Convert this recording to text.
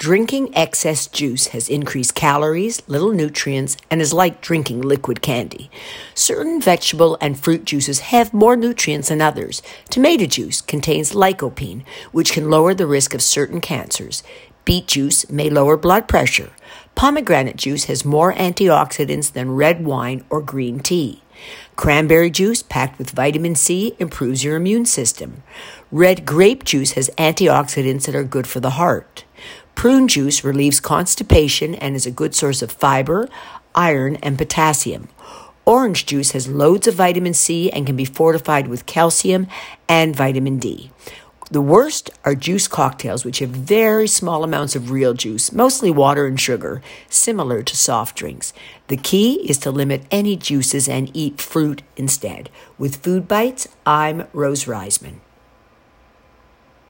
Drinking excess juice has increased calories, little nutrients, and is like drinking liquid candy. Certain vegetable and fruit juices have more nutrients than others. Tomato juice contains lycopene, which can lower the risk of certain cancers. Beet juice may lower blood pressure. Pomegranate juice has more antioxidants than red wine or green tea. Cranberry juice, packed with vitamin C, improves your immune system. Red grape juice has antioxidants that are good for the heart. Prune juice relieves constipation and is a good source of fiber, iron, and potassium. Orange juice has loads of vitamin C and can be fortified with calcium and vitamin D. The worst are juice cocktails, which have very small amounts of real juice, mostly water and sugar, similar to soft drinks. The key is to limit any juices and eat fruit instead. With Food Bites, I'm Rose Reisman.